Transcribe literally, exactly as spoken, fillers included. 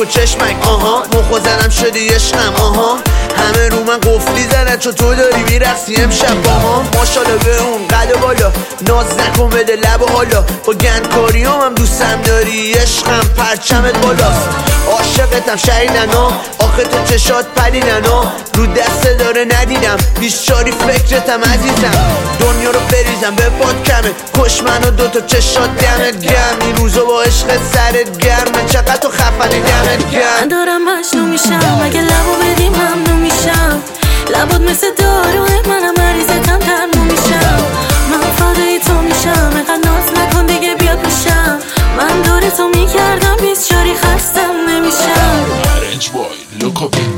و چشمک آها مخو زنم شدی عشقم آها همه رو من قفلی زنن چون تو داری میرقصی امشب با ما ماشالله به اون قد بالا ناز نکن بده لب و حالا با گندکاریام هم دوستم داری عشقم پرچمت بالاست عاشقتم شهیدنا آخه تو چشات پدیدنا رو دست داره ندیدم بیشاری فکرتم عزیزم دنیا رو بریزم به پاد کمه کش من و دوتا چشات دمت گرم این روزا با عشق سرت گرمه چقدر تو خفنی دمت گرم من دارم مجنون میشم اگه لبو بدی ممنون میشم لبات مثل داروه منم مریضتم تموم میشم من فدای تو میشم اینقدر ناز نکن دیگه بیاد میشم من دور تو میکردم بیست شاری خستم نمیشم Orange boy, look up